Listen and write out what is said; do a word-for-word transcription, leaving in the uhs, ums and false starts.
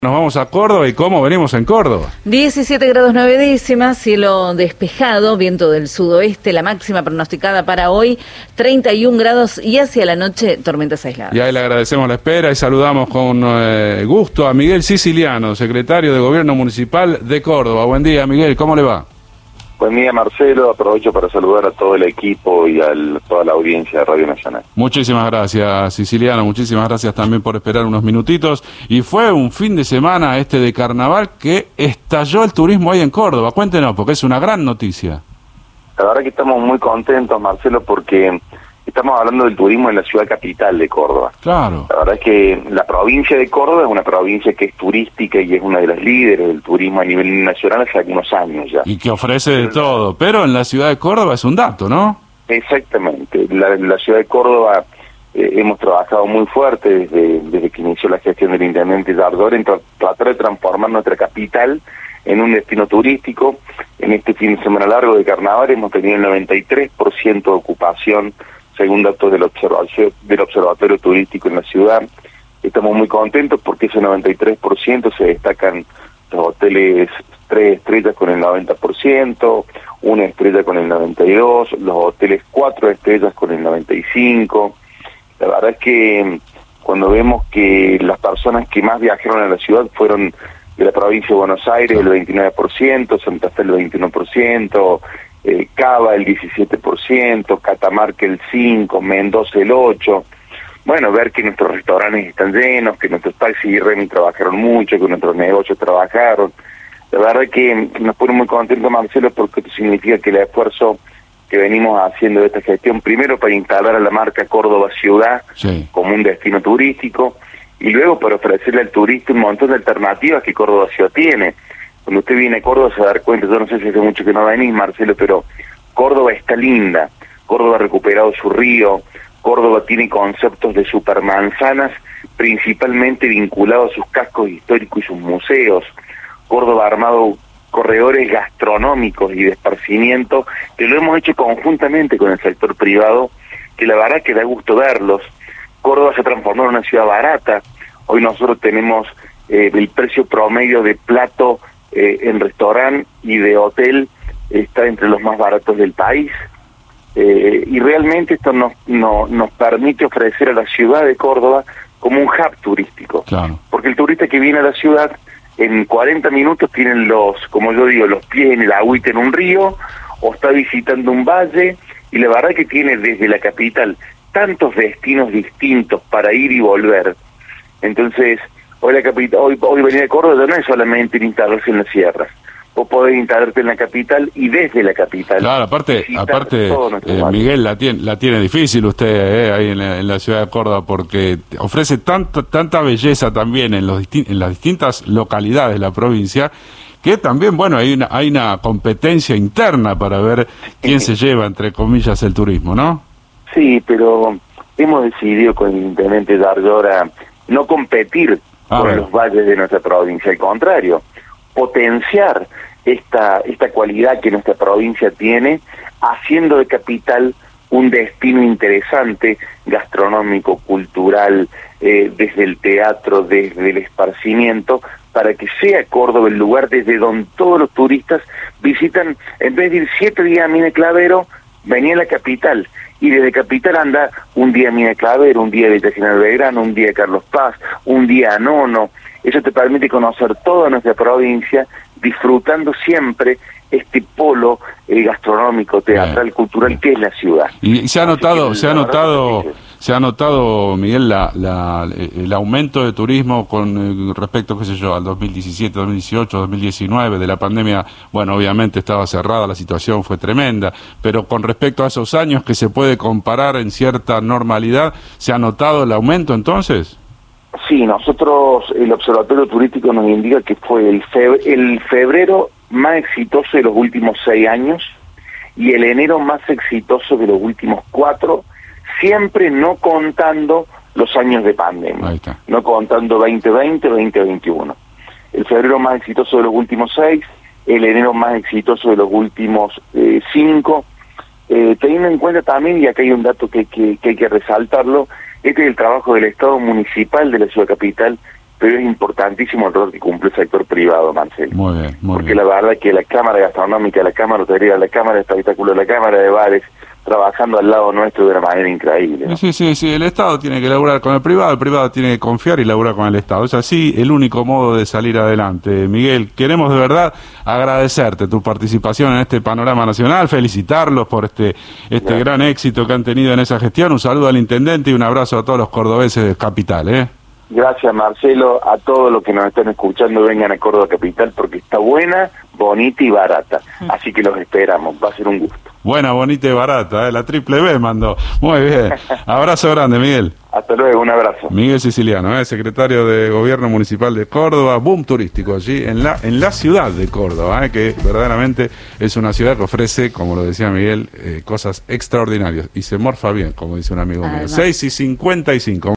Nos vamos a Córdoba. ¿Y cómo venimos en Córdoba? diecisiete grados nueve décimas, cielo despejado, viento del sudoeste, la máxima pronosticada para hoy, treinta y un grados y hacia la noche tormentas aisladas. Y ahí le agradecemos la espera y saludamos con eh, gusto a Miguel Siciliano, secretario de Gobierno Municipal de Córdoba. Buen día, Miguel, ¿cómo le va? Buen día, Marcelo. Aprovecho para saludar a todo el equipo y a toda la audiencia de Radio Nacional. Muchísimas gracias, Siciliano. Muchísimas gracias también por esperar unos minutitos. Y fue un fin de semana este de carnaval que estalló el turismo ahí en Córdoba. Cuéntenos, porque es una gran noticia. La verdad que estamos muy contentos, Marcelo, porque estamos hablando del turismo en la ciudad capital de Córdoba. Claro. La verdad es que la provincia de Córdoba es una provincia que es turística y es una de las líderes del turismo a nivel nacional hace algunos años ya. Y que ofrece de todo, pero en la ciudad de Córdoba es un dato, ¿no? Exactamente. La, la ciudad de Córdoba eh, hemos trabajado muy fuerte desde, desde que inició la gestión del intendente Yardor en tra tratar de transformar nuestra capital en un destino turístico. En este fin de semana largo de carnaval hemos tenido el noventa y tres por ciento de ocupación según datos del observatorio, del observatorio turístico en la ciudad. Estamos muy contentos porque ese noventa y tres por ciento se destacan los hoteles tres estrellas con el noventa por ciento, una estrella con el noventa y dos por ciento, los hoteles cuatro estrellas con el noventa y cinco por ciento. La verdad es que cuando vemos que las personas que más viajaron a la ciudad fueron de la provincia de Buenos Aires el veintinueve por ciento, Santa Fe el veintiuno por ciento, Eh, Cava el diecisiete por ciento, Catamarca el cinco por ciento, Mendoza el ocho por ciento. Bueno, ver que nuestros restaurantes están llenos, que nuestros taxis y Remi trabajaron mucho, que nuestros negocios trabajaron. La verdad que nos pone muy contentos, Marcelo, porque esto significa que el esfuerzo que venimos haciendo de esta gestión, primero para instalar a la marca Córdoba Ciudad sí. como un destino turístico, y luego para ofrecerle al turista un montón de alternativas que Córdoba Ciudad tiene. Cuando usted viene a Córdoba se va a dar cuenta, yo no sé si hace mucho que no venís, Marcelo, pero Córdoba está linda, Córdoba ha recuperado su río, Córdoba tiene conceptos de supermanzanas, principalmente vinculados a sus cascos históricos y sus museos. Córdoba ha armado corredores gastronómicos y de esparcimiento, que lo hemos hecho conjuntamente con el sector privado, que la verdad que da gusto verlos. Córdoba se ha transformado en una ciudad barata. Hoy nosotros tenemos eh, el precio promedio de plato Eh, en restaurante y de hotel está entre los más baratos del país, eh, y realmente esto nos, no, nos permite ofrecer a la ciudad de Córdoba como un hub turístico, claro. porque el turista que viene a la ciudad en cuarenta minutos tiene los, como yo digo, los pies en el agüita en un río, o está visitando un valle, y la verdad que tiene desde la capital tantos destinos distintos para ir y volver. Entonces Hoy la capital, hoy, hoy venir a Córdoba no es solamente instalarse en las sierras. Vos podés instalarte en la capital y desde la capital. Claro, aparte, aparte eh, Miguel, la tiene, la tiene difícil usted eh, ahí en la, en la ciudad de Córdoba, porque ofrece tanto, tanta belleza también en, los distin en las distintas localidades de la provincia, que también, bueno, hay una, hay una competencia interna para ver quién se lleva, entre comillas, el turismo, ¿no? Sí, pero hemos decidido con el intendente Yardora no competir por ah, los valles de nuestra provincia, al contrario, potenciar esta esta cualidad que nuestra provincia tiene, haciendo de capital un destino interesante, gastronómico, cultural, eh, desde el teatro, desde el esparcimiento, para que sea Córdoba el lugar desde donde todos los turistas visitan, en vez de ir siete días a Mina Clavero, venía a la capital, y desde capital anda un día a Mina Clavero, un día de Villa General Belgrano, un día a Carlos Paz, un día a Nono. Eso te permite conocer toda nuestra provincia, disfrutando siempre este polo eh, gastronómico, teatral, bien, cultural, bien. que es la ciudad. Y se ha notado, se ha notado, se ha notado, Miguel, la, la, el aumento de turismo con respecto, qué sé yo, al dos mil diecisiete, dos mil dieciocho, dos mil diecinueve, de la pandemia. Bueno, obviamente estaba cerrada, la situación fue tremenda, pero con respecto a esos años que se puede comparar en cierta normalidad, ¿se ha notado el aumento entonces? Sí, nosotros, el Observatorio Turístico nos indica que fue el, feb el febrero más exitoso de los últimos seis años y el enero más exitoso de los últimos cuatro, siempre no contando los años de pandemia, no contando veinte veinte, veinte veintiuno. El febrero más exitoso de los últimos seis, el enero más exitoso de los últimos eh, cinco, eh, teniendo en cuenta también, y acá hay un dato que, que, que hay que resaltarlo, este es el trabajo del Estado municipal de la ciudad capital, pero es importantísimo el rol que cumple el sector privado, Marcelo. Muy bien, muy Porque bien. la verdad es que la Cámara Gastronómica, la Cámara Hotelería, la Cámara de Espectáculos, la Cámara de Bares, trabajando al lado nuestro de una manera increíble, ¿no? Sí, sí, sí, el Estado tiene que laburar con el privado, el privado tiene que confiar y laburar con el Estado. Es así el único modo de salir adelante. Miguel, queremos de verdad agradecerte tu participación en este panorama nacional, felicitarlos por este este gran éxito que han tenido en esa gestión. Un saludo al intendente y un abrazo a todos los cordobeses de Capital, ¿eh? Gracias, Marcelo. A todos los que nos están escuchando, vengan a Córdoba Capital porque está buena, bonita y barata. Así que los esperamos, va a ser un gusto. Buena, bonita y barata, ¿eh? La triple B mandó. Muy bien. Abrazo grande, Miguel. Hasta luego, un abrazo. Miguel Siciliano, ¿eh? Secretario de Gobierno Municipal de Córdoba, boom turístico allí en la en la ciudad de Córdoba, ¿eh? Que verdaderamente es una ciudad que ofrece, como lo decía Miguel, eh, cosas extraordinarias y se morfa bien, como dice un amigo mío. seis y cincuenta y cinco.